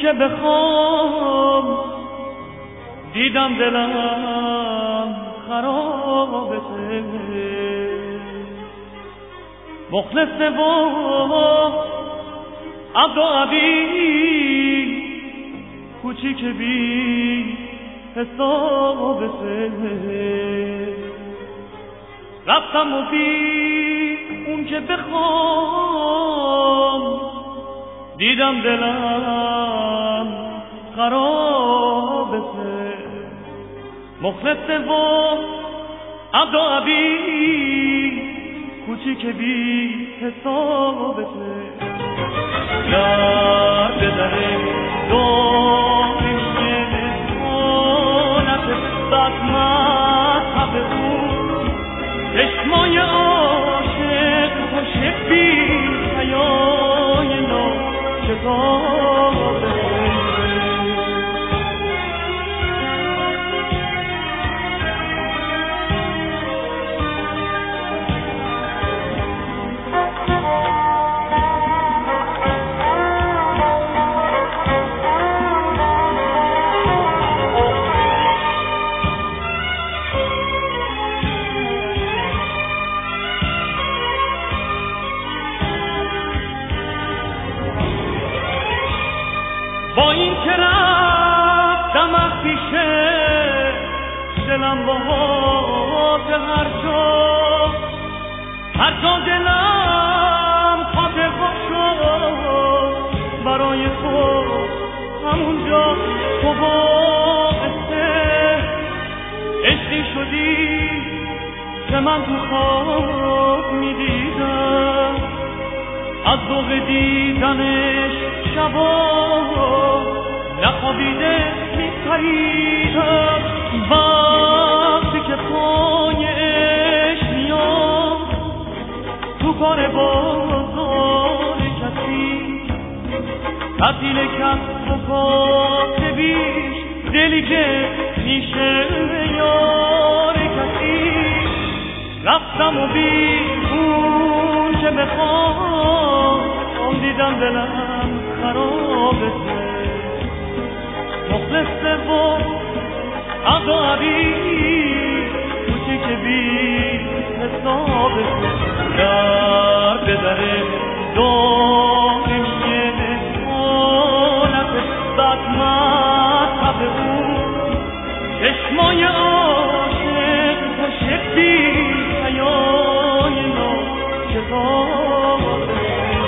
که بخوام دیدم دلم خرابته، مخلصه و عبد و عبی کوچیک بی حسابته، رفتم و بی اون که بخوام دیدم دلم خرابته، مخلصه و عبد و عبی کوچیک بی حسابته، یار بدره داری نسانت بدمذهب اون، چشمای عاشق خوش بی حیای ناشتابه، با این که رفتم از پیشه دلم باهات هر جا دلم خاطر شد برای تو همونجا تو باعثه عشقی شدی که من تو خواب میدیدم، از ذوق دیدنش شبا نخوابیده میپریدم، وقتی که پای عشق میام تو کار بازار کسی، تعطیل کسب و کاسبیش دلی که میشه یار کسی، رفتم و بی اون که بخوام دیدم دلم خرابته، مخلصه و عبد و عبی کوچیک بی حسابته، در بدره داری نسانت بدمذهب اون، چشمای عاشق خوش بی حیای ناشتابه،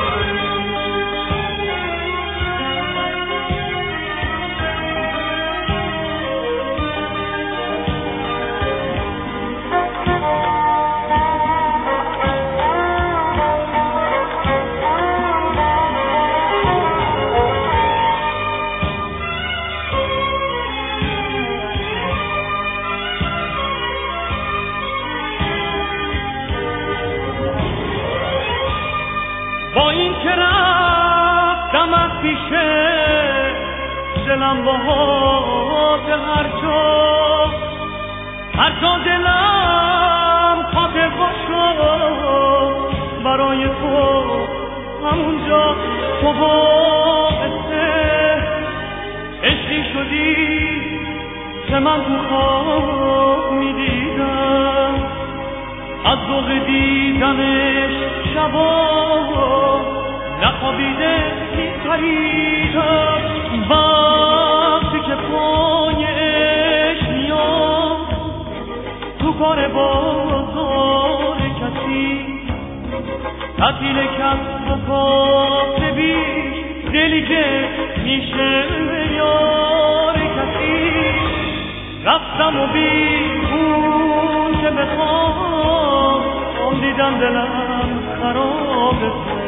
با این که رفتم از پیشه دلم باهات هر جا دلم خاطر شد برای تو همونجا تو باعثه عشقی شدی که من تو خواب میدیدم، از ذوق دیدنش شبا نخوابیده میپریدم، وقتی که پای عشق میام تو کار بازار کسی، تعطیل کسب و کاسبیش دلی که میشه یار کسی، رفتم و بی اون که بخوام دیدم دلم خرابته،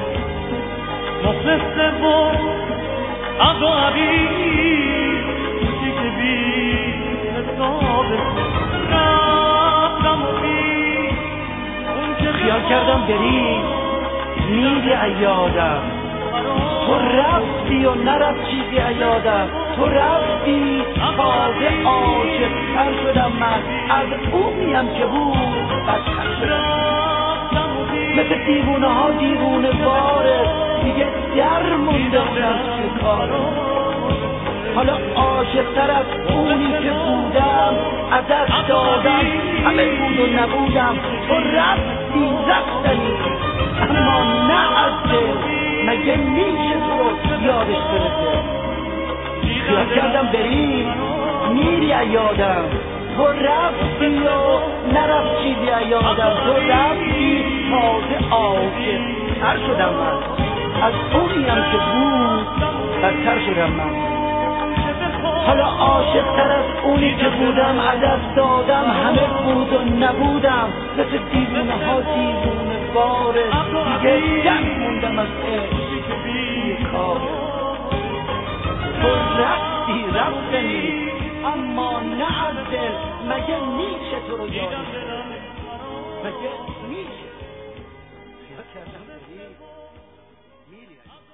مخلصه و عبد و عبی کوچیک بی حسابته، رفتم و بی اون که خیال کردم بری میری ایادم، تو رفتی و نرفت چیزی ایادم، تو رفتی تازه عاشق‌تر شدم من از اونیم که بود بدتر شدم، مثل دیوونه ها دیوونه باره دیگه در مونده اونم چه کارو حالا عاشق‌تر از اونی که بودم از دست دادم، همه بود و نبودم، تو رفتی رفتنی اما نه از دل. مگه میشه تو یادش برسه؟ خیال کردم بری میری یادم، تو رفتی و نرفت چیزی یادم، تو رفتی تازه عاشق‌تر شدم من از اونیم که بود، بدتر شدم من. حالا عاشق‌تر از اونی که بودم از دست دادم، همه بود و نبودم، مثل دیوونه ها دیوونه باره، دیگه دست موندم از عشق توی کار. تو رفتی رفتنی اما نه از دل. مگه میشه تو رو یادش برسه؟ مگه میشه؟ خیال کردم بری میری.